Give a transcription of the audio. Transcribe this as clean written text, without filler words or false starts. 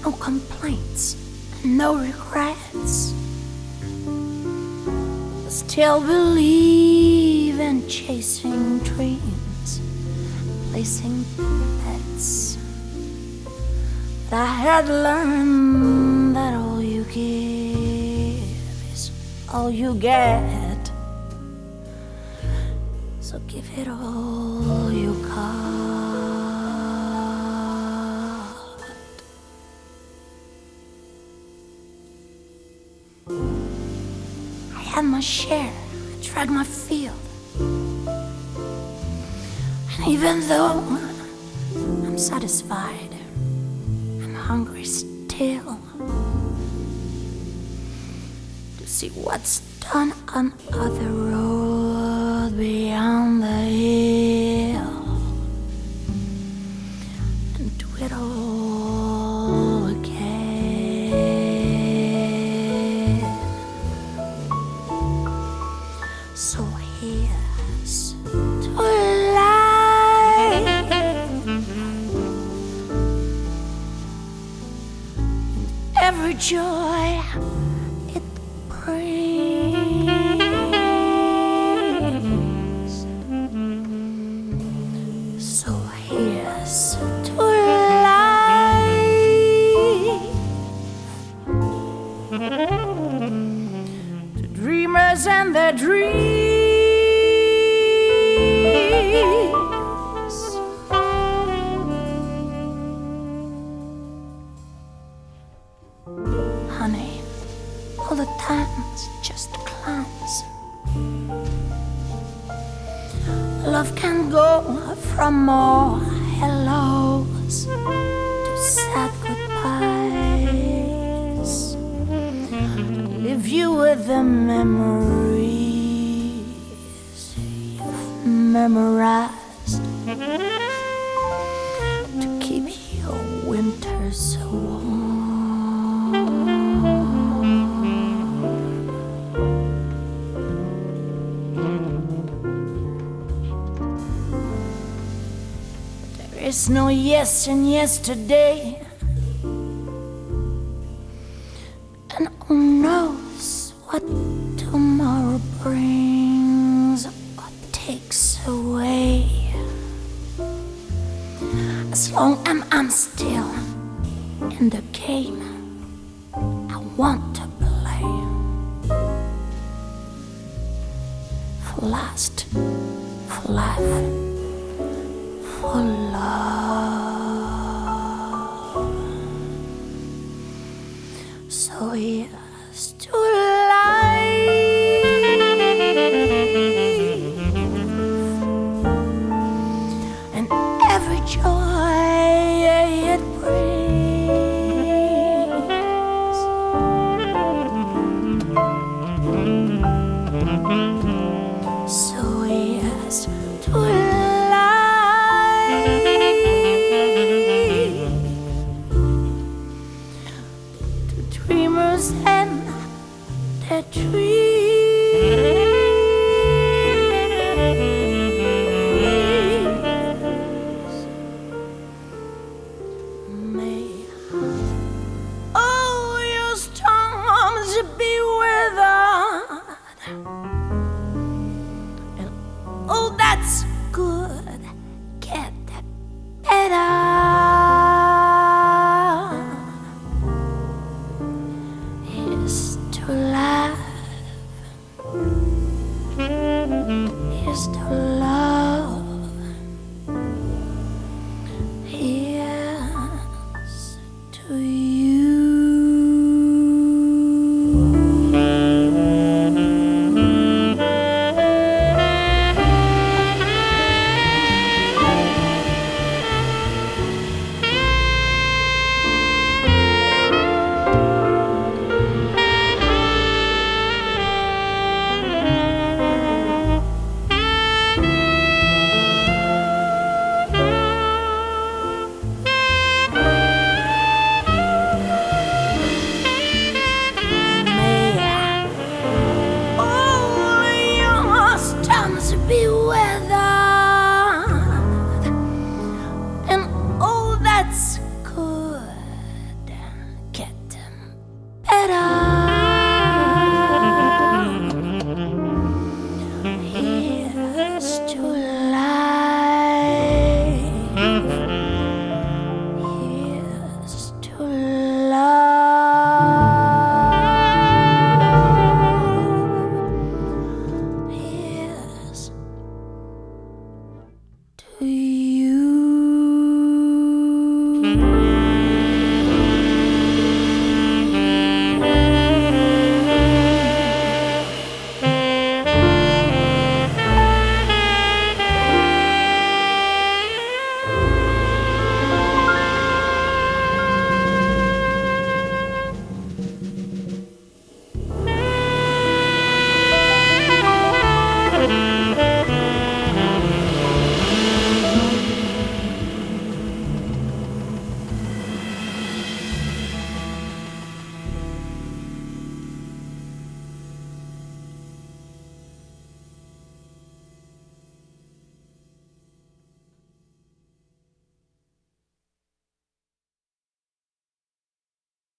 no complaints, and no regrets. I still believe in chasing dreams, placing bets. But I had learned that all you give is all you get. So give it all you got. I had my share, I dragged my field. And even though I'm satisfied, I'm hungry still to see what's done on other road beyond the hill, and do it all again. So here's to life and every joy it brings. So here's to life, to dreamers and their dreams. Honey, all the time's just a glance. Love can go from more hellos to sad goodbyes. Leave you with the memories you've memorized to keep your winters warm. There is no yes in yesterday, and who knows what tomorrow brings or takes away. As long as I'm still in the game, I want to play for last, for life, for love. So here's to life and every joy it brings. So here's to life you.